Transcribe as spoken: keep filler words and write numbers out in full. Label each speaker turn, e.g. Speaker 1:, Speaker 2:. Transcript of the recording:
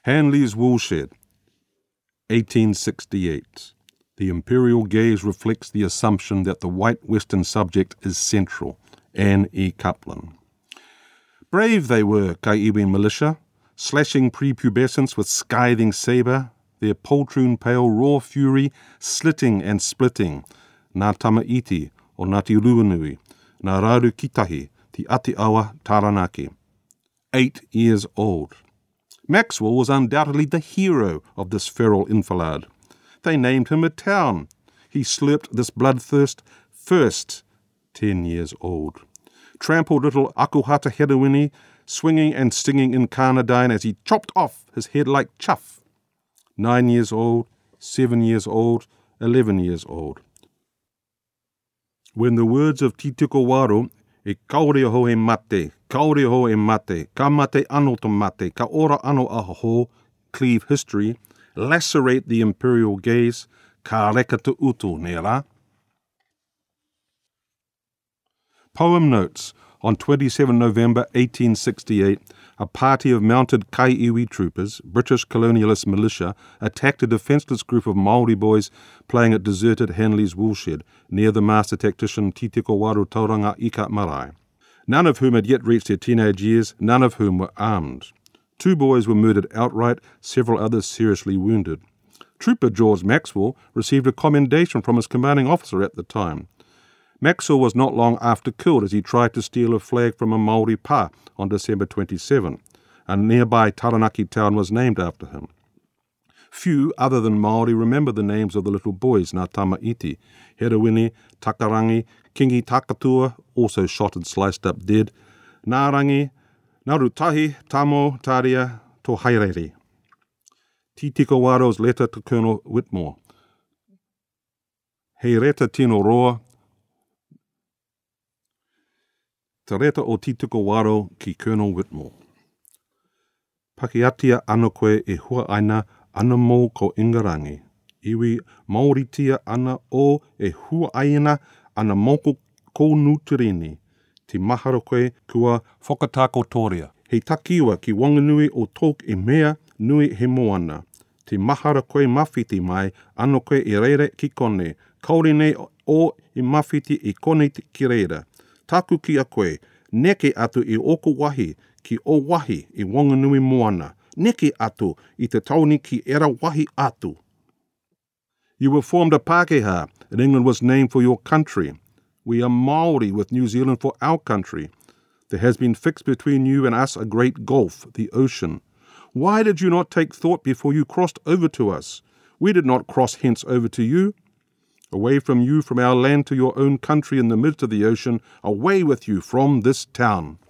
Speaker 1: Hanley's Woolshed, eighteen sixty-eight. The imperial gaze reflects the assumption that the white Western subject is central. Anne E. Coupland. Brave they were, Kaiwi militia, slashing prepubescence with scything sabre, their poltroon pale raw fury slitting and splitting, Ngā Tamaiti o Ngāti Ruanui, Ngā Raru Kitahi, Te Ati Awa Taranaki. Eight years old. Maxwell was undoubtedly the hero of this feral enfilade. They named him a town. He slurped this bloodthirst first, ten years old. Trampled little Akuhata Hedawini, swinging and stinging in Carnadine as he chopped off his head like chuff. Nine years old, seven years old, eleven years old. When the words of Titiko Waro, e kaore ho e mate, kaore ho e mate, ka mate ano to mate, ka ora ano aho, cleave history, lacerate the imperial gaze, ka reka te utu, nera. Poem notes. On the twenty-seventh of November eighteen sixty-eight, a party of mounted Kaiwi troopers, British colonialist militia, attacked a defenceless group of Māori boys playing at deserted Hanley's Woolshed near the master tactician Titiko Waro Tauranga Ika Marae. None of whom had yet reached their teenage years, none of whom were armed. Two boys were murdered outright, several others seriously wounded. Trooper George Maxwell received a commendation from his commanding officer at the time. Maxwell was not long after killed as he tried to steal a flag from a Māori pa on December twenty-seventh. A nearby Taranaki town was named after him. Few other than Māori remember the names of the little boys, Ngā Tamaiti, Herawini, Takarangi, Kingi Takatua, also shot and sliced up dead, Ngārangi, Narutahi, Tamo, Taria, Tohaireri. Titiko Waro's letter to Colonel Whitmore. Hei reta tino roa, Te reta o Titiko Waro ki Colonel Whitmore. Pakiatia ana koe e hua aina ana mō ko Ingarangi. Iwi mauritia ana o e hua aina ana mōko ko Nuturini. Te mahara koe kua whakatakotoria. Hei takiwa ki Wanganui o tōk e mea nui he moana. Te mahara koe mawhiti mai ana koe e reire ki kone. Kaore nei o e mawhiti e kone ki reira. Taku ki a koe, neke atu i oko wahi, ki o wahi i Wanganui moana. Neke atu i te tauni ki era wahi atu. You were formed a Pākehā, and England was named for your country. We are Māori with New Zealand for our country. There has been fixed between you and us a great gulf, the ocean. Why did you not take thought before you crossed over to us? We did not cross hence over to you. Away from you, from our land to your own country in the midst of the ocean, away with you from this town.